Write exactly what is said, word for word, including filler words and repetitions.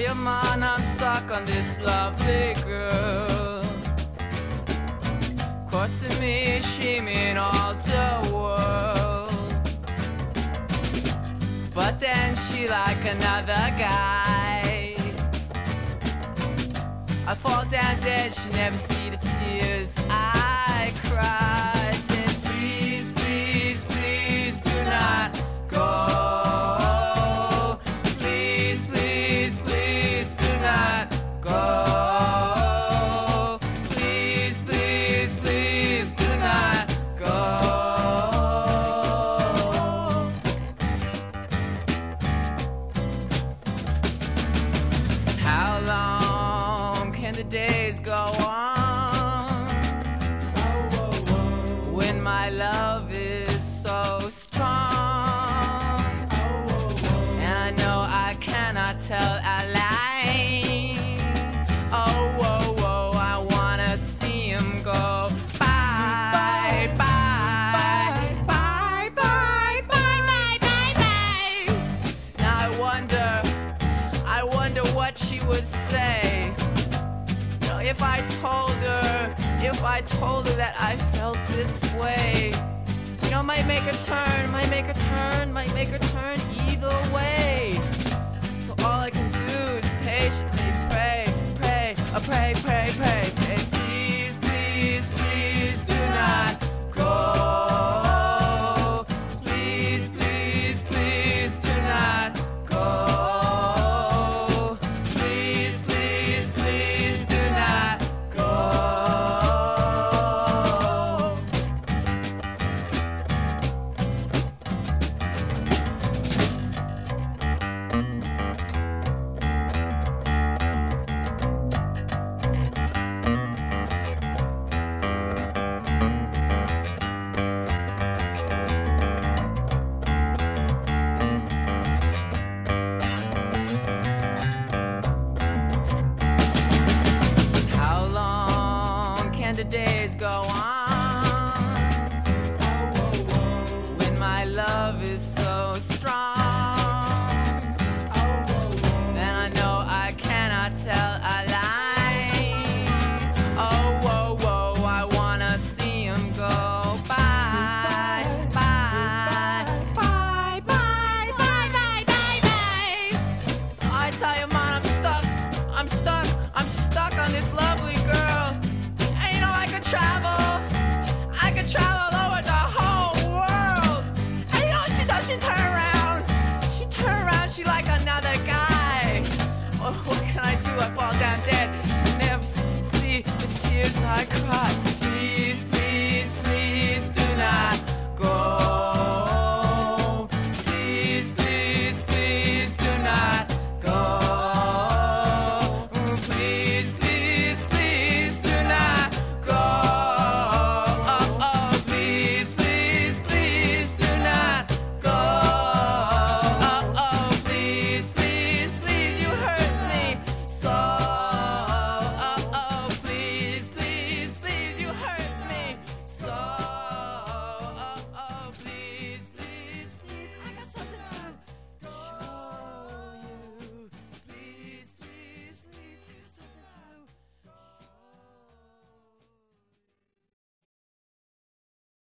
you, man, I'm stuck on this lovely girl. Costing me, she mean all the world. But then she like another guy. I fall down dead, she never see the tears I cry. Said, please, please, please do not go. Please, please, please do not go. Please, please, please do not go. How long can the days go on when my love is so strong? And I know I cannot tell a lie. Oh, whoa, whoa, I wanna see him go. Bye, bye, bye, bye, bye, bye, bye, bye. Now I wonder, I wonder what she would say. You know, if I told her, if I told her that I felt this way. You know, might make a turn, might make a turn, might make a turn either way. So all I can do is patiently pray, pray, uh, pray, pray, pray. Say, please, please, please do not go. Please, please, please do not go. Please, please, please do not go. How long can the days go on when my love is so strong? And I know I cannot tell a lie. Oh, whoa, whoa, I wanna see him go. Bye, bye, bye, bye, bye, bye, bye, bye. I tell you, man, I'm stuck, I'm stuck, I'm stuck on this lovely girl. And you know, I could travel, I could travel over the whole world. And you know what she does? She turn around, she turn around, she like another guy. Oh, what can I do? I fall down dead. She never s- see the tears I cry.